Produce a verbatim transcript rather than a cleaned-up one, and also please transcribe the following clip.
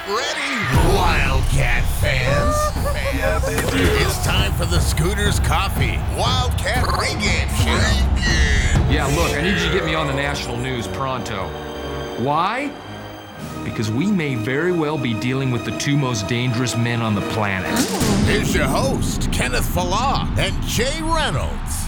ready, Wildcat fans. Yeah, baby. It's time for the Scooters Coffee Wildcat pregame show. Yeah, look, I need you to get me on the national news pronto. Why? Because we may very well be dealing with the two most dangerous men on the planet. Here's your host, Kenneth Falah and Jay Reynolds.